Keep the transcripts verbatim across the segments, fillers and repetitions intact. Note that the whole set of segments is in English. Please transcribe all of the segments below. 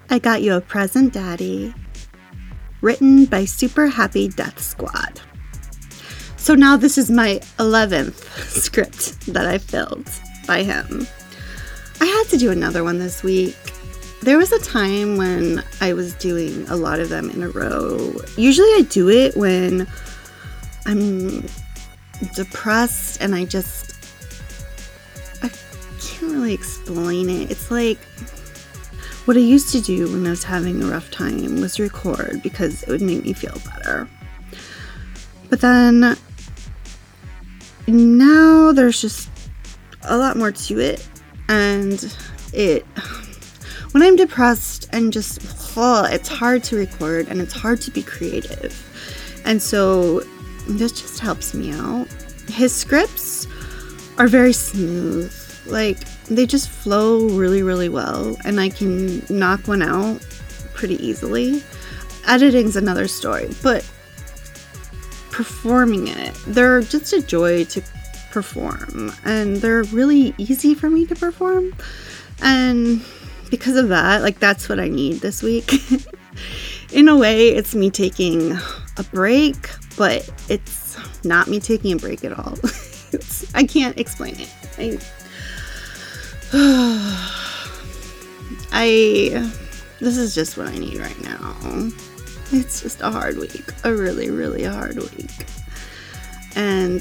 I Got You a Present, Daddy, written by Super Happy Death Squad. So now this is my eleventh script that I filled by him. I had to do another one this week. There was a time when I was doing a lot of them in a row. Usually I do it when I'm depressed and I just, I can't really explain it. It's like, what I used to do when I was having a rough time was record because it would make me feel better. But then now there's just a lot more to it, and it, when I'm depressed and just, oh, it's hard to record and it's hard to be creative. And so this just helps me out. His scripts are very smooth. Like, they just flow really, really well, and I can knock one out pretty easily. Editing's another story, but performing it, they're just a joy to perform, and they're really easy for me to perform. And because of that, like, that's what I need this week. In a way, it's me taking a break, but it's not me taking a break at all. It's, I can't explain it. I, I, this is just what I need right now. It's just a hard week, a really, really hard week. And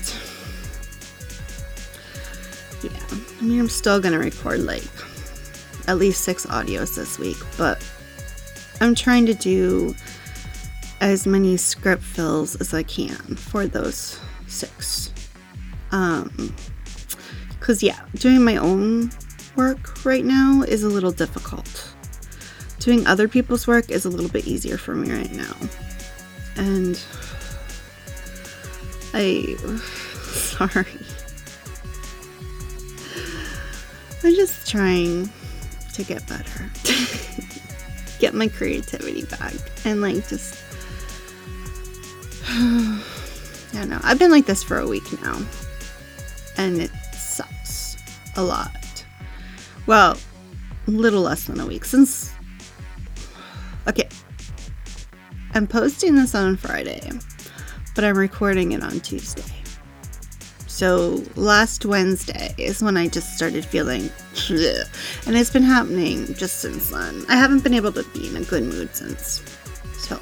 yeah, I mean, I'm still gonna record like at least six audios this week, but I'm trying to do as many script fills as I can for those six. Um, cause yeah, doing my own work right now is a little difficult. Doing other people's work is a little bit easier for me right now. And I, sorry. I'm just trying to get better. Get my creativity back. And like just, I don't know. I've been like this for a week now. And it sucks a lot. Well, a little less than a week since, okay, I'm posting this on Friday, but I'm recording it on Tuesday. So last Wednesday is when I just started feeling, and it's been happening just since then. I haven't been able to be in a good mood since. So,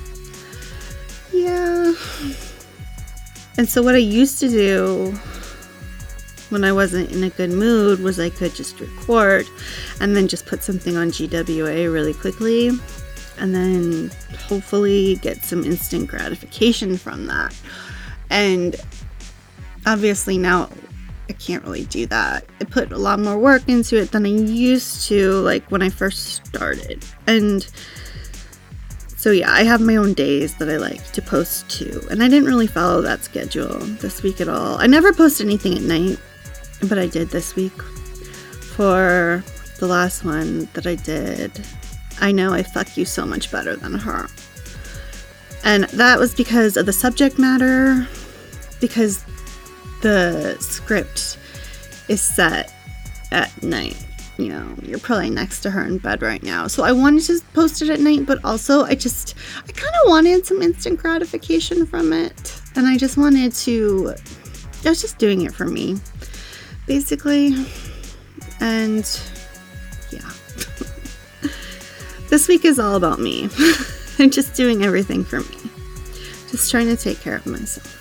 yeah. And so what I used to do when I wasn't in a good mood was I could just record and then just put something on G W A really quickly and then hopefully get some instant gratification from that. And obviously now I can't really do that. I put a lot more work into it than I used to, like when I first started. And so yeah, I have my own days that I like to post to, and I didn't really follow that schedule this week at all. I never post anything at night, but I did this week for the last one that I did. I know I fuck you so much better than her. And that was because of the subject matter, because the script is set at night. You know, you're probably next to her in bed right now. So I wanted to post it at night, but also I just, I kind of wanted some instant gratification from it. And I just wanted to, I was just doing it for me, basically. And yeah. This week is all about me. I'm just doing everything for me. Just trying to take care of myself.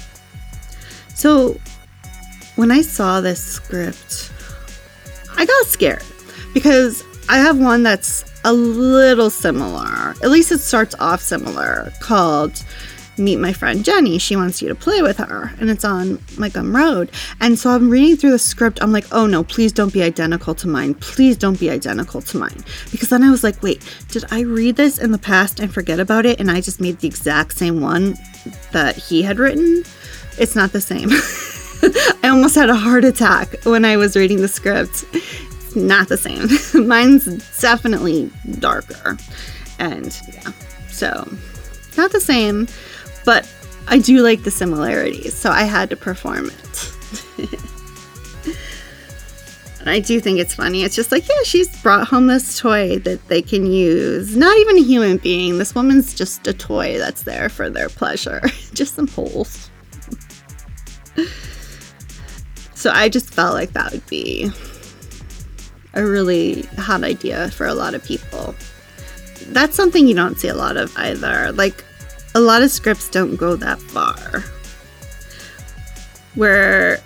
So when I saw this script, I got scared because I have one that's a little similar. At least it starts off similar, called Meet My Friend Jenny. She wants you to play with her. And it's on My Gum Road. And so I'm reading through the script. I'm like, oh no, please don't be identical to mine. Please don't be identical to mine. Because then I was like, wait, did I read this in the past and forget about it? And I just made the exact same one that he had written? It's not the same. I almost had a heart attack when I was reading the script. It's not the same. Mine's definitely darker. And yeah, so not the same, but I do like the similarities, so I had to perform it. And I do think it's funny. It's just like, yeah, she's brought home this toy that they can use. Not even a human being. This woman's just a toy that's there for their pleasure. Just some holes. So I just felt like that would be a really hot idea for a lot of people. That's something you don't see a lot of either. Like, a lot of scripts don't go that far. Where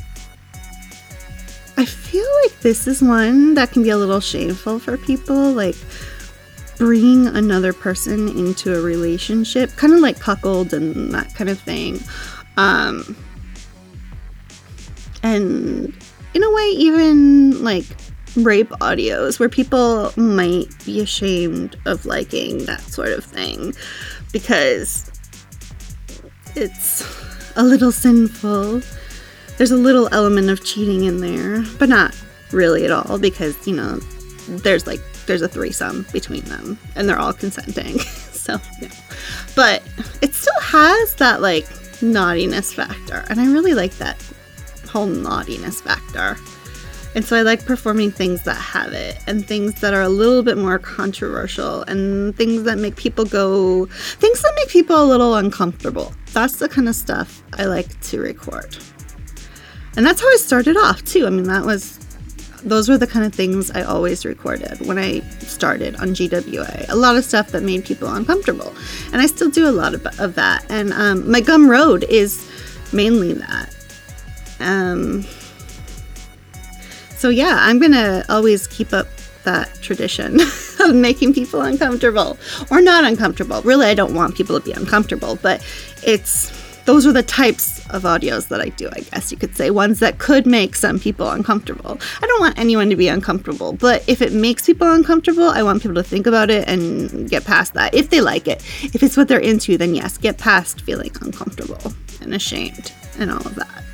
I feel like this is one that can be a little shameful for people. Like, bringing another person into a relationship, kind of like cuckold and that kind of thing. Um, and in a way, even like rape audios where people might be ashamed of liking that sort of thing because it's a little sinful. There's a little element of cheating in there, but not really at all because, you know, there's like, there's a threesome between them and they're all consenting. So, no. But it still has that like naughtiness factor. And I really like that whole naughtiness factor. And so I like performing things that have it and things that are a little bit more controversial and things that make people go, things that make people a little uncomfortable. That's the kind of stuff I like to record. And that's how I started off too. I mean, that was, those were the kind of things I always recorded when I started on G W A. A lot of stuff that made people uncomfortable. And I still do a lot of, of that. And um, my Gum Road is mainly that. Um... So yeah, I'm going to always keep up that tradition of making people uncomfortable or not uncomfortable. Really, I don't want people to be uncomfortable, but it's, those are the types of audios that I do, I guess you could say, ones that could make some people uncomfortable. I don't want anyone to be uncomfortable, but if it makes people uncomfortable, I want people to think about it and get past that. If they like it, if it's what they're into, then yes, get past feeling uncomfortable and ashamed and all of that.